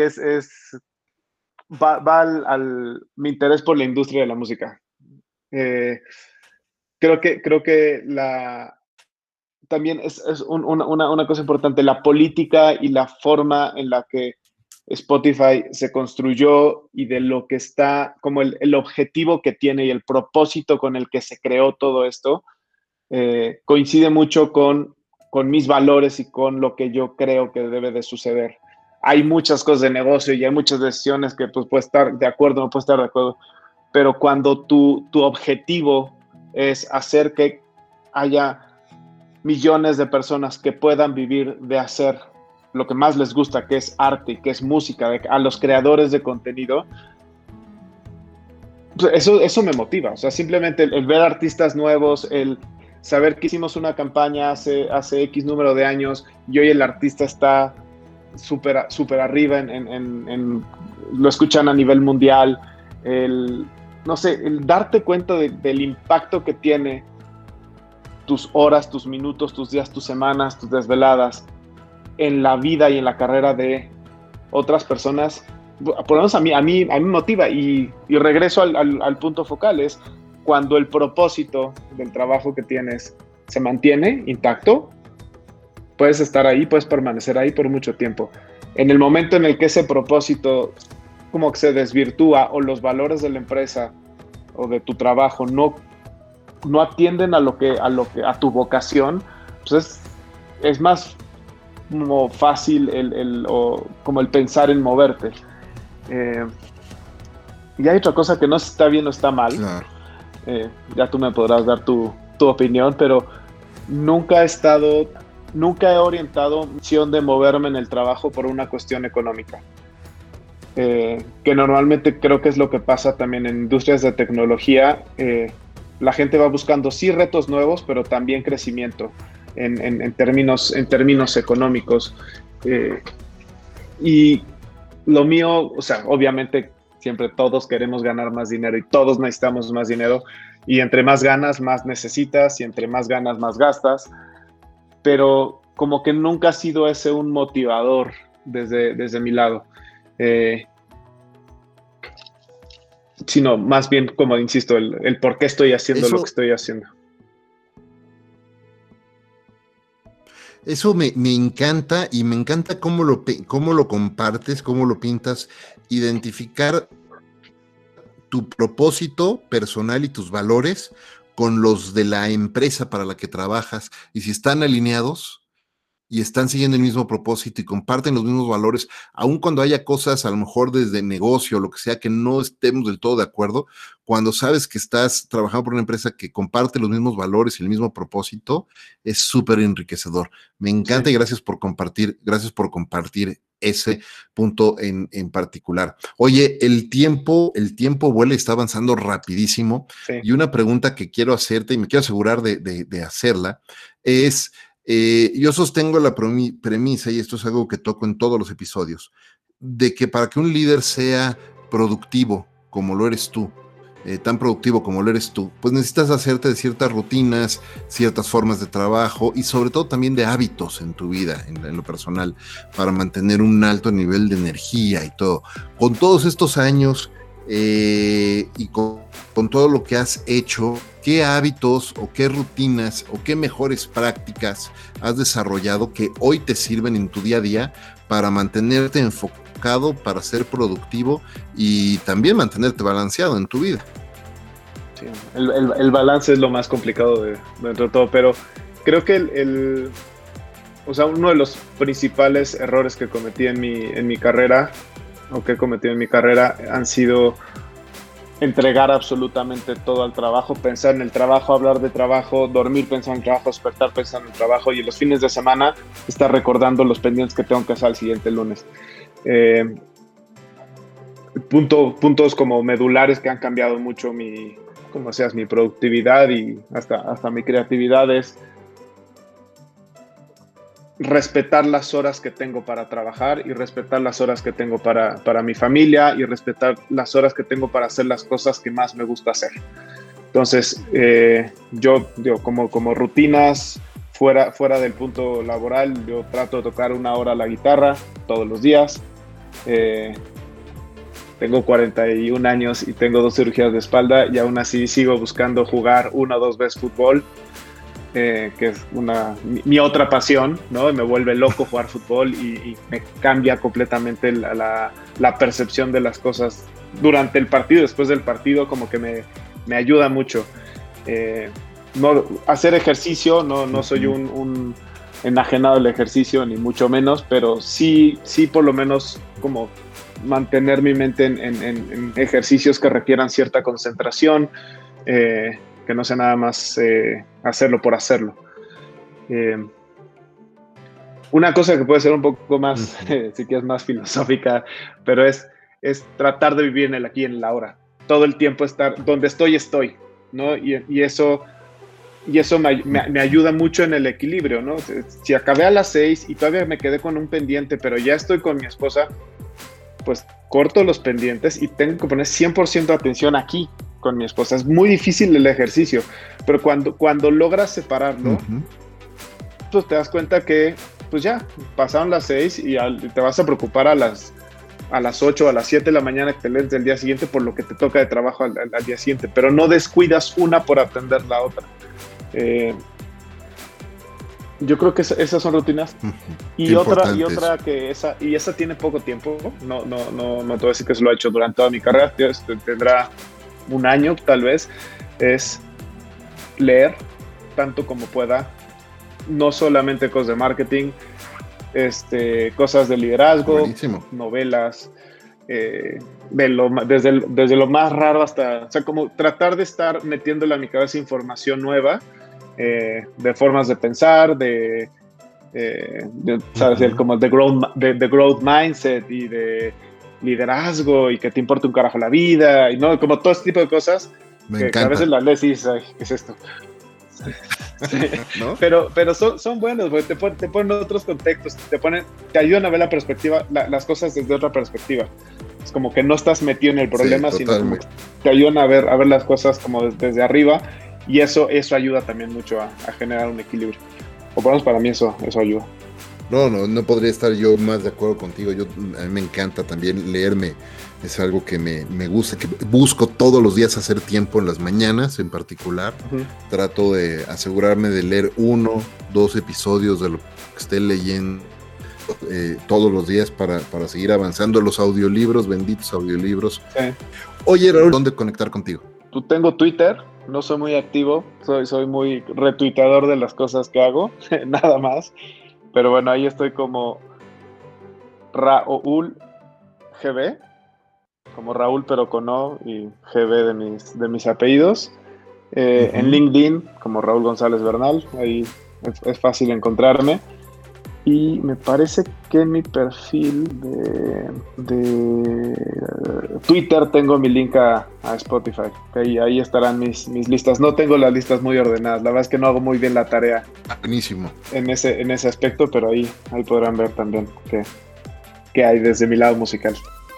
va mi interés por la industria de la música. Eh, creo que también es una cosa importante, la política y la forma en la que Spotify se construyó y de lo que está, como el objetivo que tiene y el propósito con el que se creó todo esto, coincide mucho con mis valores y con lo que yo creo que debe de suceder. Hay muchas cosas de negocio y hay muchas decisiones que pues puede estar de acuerdo, no puede estar de acuerdo, pero cuando tu objetivo es hacer que haya millones de personas que puedan vivir de hacer lo que más les gusta, que es arte, que es música, a los creadores de contenido, eso me motiva. O sea, simplemente el ver artistas nuevos, el saber que hicimos una campaña hace X número de años y hoy el artista está súper arriba, lo escuchan a nivel mundial, no sé, el darte cuenta del impacto que tiene tus horas, tus minutos, tus días, tus semanas, tus desveladas en la vida y en la carrera de otras personas, por lo menos a mí me motiva y regreso al punto focal, es cuando el propósito del trabajo que tienes se mantiene intacto, puedes estar ahí, puedes permanecer ahí por mucho tiempo. En el momento en el que ese propósito como que se desvirtúa o los valores de la empresa o de tu trabajo no atienden a tu vocación, pues es más como fácil como el pensar en moverte. Y hay otra cosa que no está bien o está mal. Claro. Ya tú me podrás dar tu opinión, pero nunca he orientado mi acción de moverme en el trabajo por una cuestión económica. Que normalmente creo que es lo que pasa también en industrias de tecnología. La gente va buscando sí retos nuevos, pero también crecimiento en términos económicos. Y lo mío, o sea, obviamente siempre todos queremos ganar más dinero y todos necesitamos más dinero, y entre más ganas, más necesitas, y entre más ganas, más gastas, pero como que nunca ha sido ese un motivador desde mi lado. Sino más bien, como insisto, el por qué estoy haciendo lo que estoy haciendo. Eso me encanta, y me encanta cómo lo compartes, cómo lo pintas, identificar tu propósito personal y tus valores con los de la empresa para la que trabajas, y si están alineados y están siguiendo el mismo propósito y comparten los mismos valores, aun cuando haya cosas a lo mejor desde negocio o lo que sea que no estemos del todo de acuerdo, cuando sabes que estás trabajando por una empresa que comparte los mismos valores y el mismo propósito, es súper enriquecedor. Me encanta, sí. Y gracias por compartir ese punto en particular. Oye, el tiempo vuela y está avanzando rapidísimo, sí. Y una pregunta que quiero hacerte y me quiero asegurar de hacerla es: yo sostengo la premisa, y esto es algo que toco en todos los episodios, de que para que un líder sea productivo como lo eres tú, tan productivo como lo eres tú, pues necesitas hacerte de ciertas rutinas, ciertas formas de trabajo y sobre todo también de hábitos en tu vida, en lo personal, para mantener un alto nivel de energía y todo. Con todos estos años y con todo lo que has hecho, ¿qué hábitos o qué rutinas o qué mejores prácticas has desarrollado que hoy te sirven en tu día a día para mantenerte enfocado, para ser productivo y también mantenerte balanceado en tu vida? Sí, el balance es lo más complicado dentro de todo, pero creo que o sea, uno de los principales errores que cometí en mi carrera, o que he cometido en mi carrera, han sido entregar absolutamente todo al trabajo, pensar en el trabajo, hablar de trabajo, dormir pensando en el trabajo, despertar pensando en el trabajo, y los fines de semana estar recordando los pendientes que tengo que hacer el siguiente lunes. Puntos como medulares que han cambiado mucho mi productividad y hasta mi creatividad es respetar las horas que tengo para trabajar y respetar las horas que tengo para mi familia y respetar las horas que tengo para hacer las cosas que más me gusta hacer. Entonces, yo digo, como rutinas fuera del punto laboral, yo trato de tocar 1 hora la guitarra todos los días. Tengo 41 años y tengo 2 cirugías de espalda y aún así sigo buscando jugar 1 o 2 veces fútbol. que es mi otra pasión, ¿no? Me vuelve loco jugar fútbol y me cambia completamente la percepción de las cosas durante el partido, después del partido, como que me ayuda mucho. No, hacer ejercicio, no soy un enajenado del ejercicio, ni mucho menos, pero sí por lo menos como mantener mi mente en ejercicios que requieran cierta concentración, que no sea nada más hacerlo por hacerlo. Una cosa que puede ser un poco más, si quieres, más filosófica, pero es tratar de vivir en el aquí y en el ahora. Todo el tiempo estar donde estoy, ¿no? Y eso me ayuda mucho en el equilibrio, ¿no? Si acabé a las 6 y todavía me quedé con un pendiente, pero ya estoy con mi esposa, pues corto los pendientes y tengo que poner 100% de atención aquí con mi esposa. Es muy difícil el ejercicio, pero cuando logras separarlo, pues te das cuenta que pues ya pasaron las 6 y te vas a preocupar a las 8 o a las 7 de la mañana que te lees del día siguiente por lo que te toca de trabajo al día siguiente, pero no descuidas una por atender la otra. Yo creo que esas son rutinas. Y otra que esa tiene poco tiempo, no te voy a decir que se lo he hecho durante toda mi carrera, tendrá un año tal vez, es leer tanto como pueda, no solamente cosas de marketing, cosas de liderazgo. Buenísimo. Novelas, desde lo más raro hasta, o sea, como tratar de estar metiéndole a mi cabeza información nueva, de formas de pensar, ¿sabes? Como de growth mindset y de liderazgo y que te importa un carajo la vida y no, como todo este tipo de cosas que a veces las lees y dices, ay, ¿qué es esto? Sí. ¿No? Pero son buenos, porque te ponen otros contextos, te ayudan a ver la perspectiva, las cosas desde otra perspectiva. Es como que no estás metido en el problema, sí, sino como que te ayudan a ver las cosas como desde arriba, y eso ayuda también mucho a generar un equilibrio. O por lo menos para mí eso ayuda. No podría estar yo más de acuerdo contigo. A mí me encanta también leerme. Es algo que me gusta, que busco todos los días hacer tiempo en las mañanas en particular. Trato de asegurarme de leer 1, 2 episodios de lo que esté leyendo todos los días para seguir avanzando. Los audiolibros, benditos audiolibros. Sí. Oye, Raúl, ¿dónde conectar contigo? Tengo Twitter, no soy muy activo, soy muy retuiteador de las cosas que hago, nada más. Pero bueno, ahí estoy como Raúl GB, como Raúl pero con O y GB de mis apellidos. En LinkedIn como Raúl González Bernal, ahí es fácil encontrarme. Y me parece que en mi perfil de Twitter tengo mi link a Spotify. Ahí estarán mis listas. No tengo las listas muy ordenadas. La verdad es que no hago muy bien la tarea. Buenísimo. En ese aspecto, pero ahí podrán ver también qué hay desde mi lado musical.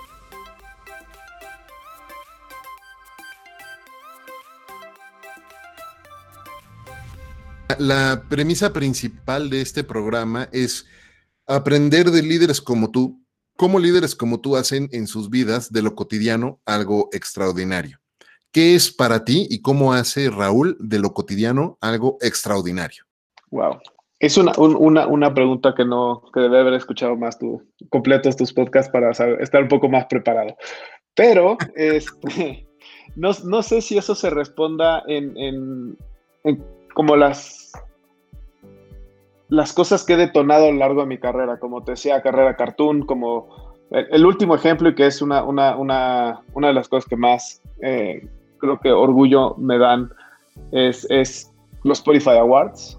La premisa principal de este programa es aprender de líderes como tú, cómo líderes como tú hacen en sus vidas de lo cotidiano algo extraordinario. ¿Qué es para ti y cómo hace Raúl de lo cotidiano algo extraordinario? Wow. Es una pregunta que debe haber escuchado más completos tus podcasts para estar un poco más preparado. Pero no sé si eso se responda en como las cosas que he detonado a lo largo de mi carrera, como te decía, carrera cartoon, como el último ejemplo, y que es una de las cosas que más creo que orgullo me dan, es los Spotify Awards.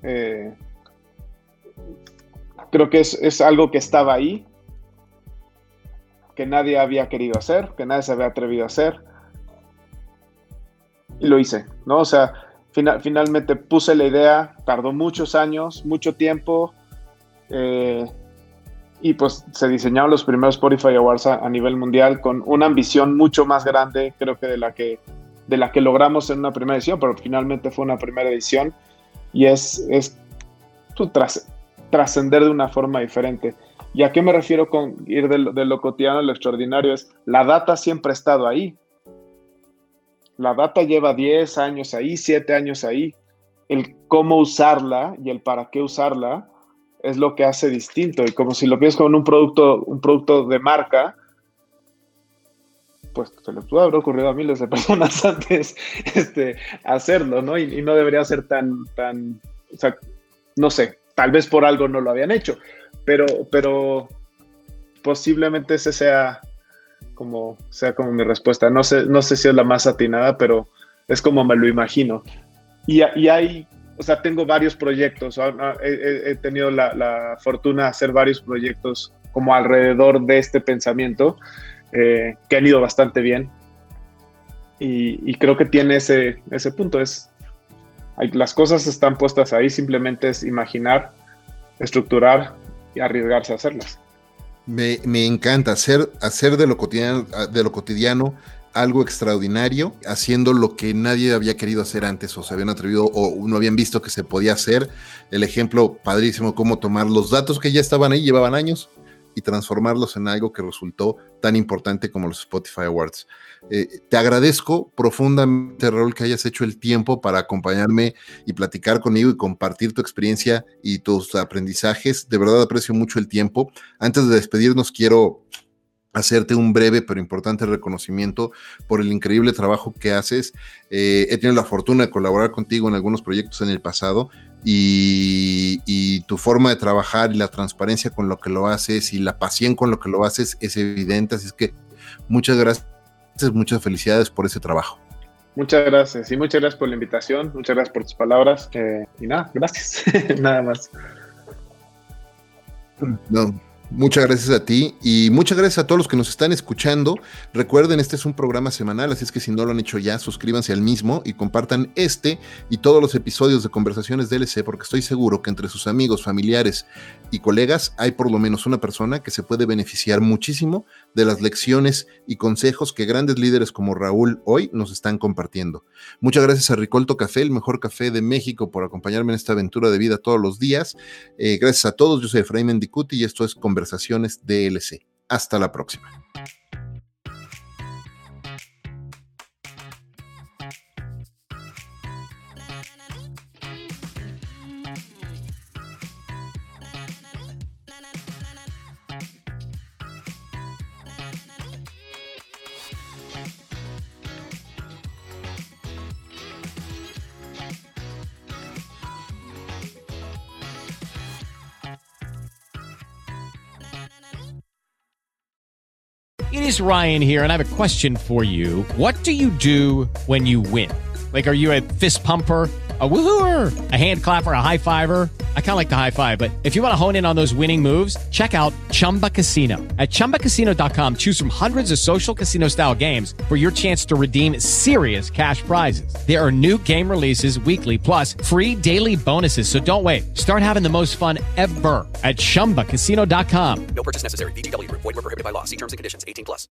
Creo que es algo que estaba ahí, que nadie había querido hacer, que nadie se había atrevido a hacer, y lo hice, ¿no? O sea, finalmente puse la idea, tardó muchos años, mucho tiempo, y pues se diseñaron los primeros Spotify Awards a nivel mundial con una ambición mucho más grande, creo que de la que logramos en una primera edición, pero finalmente fue una primera edición, y es trascender de una forma diferente. ¿Y a qué me refiero con ir de lo cotidiano a lo extraordinario? Es la data siempre ha estado ahí. La data lleva 10 años ahí, 7 años ahí. el cómo usarla y el para qué usarla es lo que hace distinto. Y como si lo piensas con un producto de marca, pues se le pudo haber ocurrido a miles de personas antes hacerlo, ¿no? Y no debería ser tan, o sea, no sé, tal vez por algo no lo habían hecho, pero posiblemente ese sea como mi respuesta. No sé si es la más atinada, pero es como me lo imagino. Y hay, o sea, tengo varios proyectos, he tenido la fortuna de hacer varios proyectos como alrededor de este pensamiento, que han ido bastante bien. Y creo que tiene ese punto, las cosas están puestas ahí, simplemente es imaginar, estructurar y arriesgarse a hacerlas. Me encanta hacer de lo cotidiano algo extraordinario, haciendo lo que nadie había querido hacer antes o se habían atrevido o no habían visto que se podía hacer. El ejemplo padrísimo, cómo tomar los datos que ya estaban ahí, llevaban años, y transformarlos en algo que resultó tan importante como los Spotify Awards. Te agradezco profundamente, Raúl, que hayas hecho el tiempo para acompañarme y platicar conmigo y compartir tu experiencia y tus aprendizajes. De verdad aprecio mucho el tiempo. Antes de despedirnos, quiero hacerte un breve pero importante reconocimiento por el increíble trabajo que haces. He tenido la fortuna de colaborar contigo en algunos proyectos en el pasado y tu forma de trabajar y la transparencia con lo que lo haces y la pasión con lo que lo haces es evidente, así es que muchas gracias, muchas felicidades por ese trabajo. Muchas gracias y muchas gracias por la invitación, muchas gracias por tus palabras y nada, gracias, nada más. No. Muchas gracias a ti y muchas gracias a todos los que nos están escuchando. Recuerden, este es un programa semanal, así es que si no lo han hecho ya, suscríbanse al mismo y compartan este y todos los episodios de Conversaciones DLC, porque estoy seguro que entre sus amigos, familiares y colegas hay por lo menos una persona que se puede beneficiar muchísimo de las lecciones y consejos que grandes líderes como Raúl hoy nos están compartiendo. Muchas gracias a Ricolto Café, el mejor café de México, por acompañarme en esta aventura de vida todos los días. Gracias a todos, yo soy Efraín Mendicuti y esto es Conversaciones DLC. Hasta la próxima. It is Ryan here, and I have a question for you. What do you do when you win? Like, are you a fist pumper, a woohooer, a hand clapper, a high fiver? I kind of like the high five, but if you want to hone in on those winning moves, check out Chumba Casino. At ChumbaCasino.com, choose from hundreds of social casino-style games for your chance to redeem serious cash prizes. There are new game releases weekly, plus free daily bonuses, so don't wait. Start having the most fun ever at ChumbaCasino.com. No purchase necessary. VGW Group. Void where prohibited by law. See terms and conditions. 18+.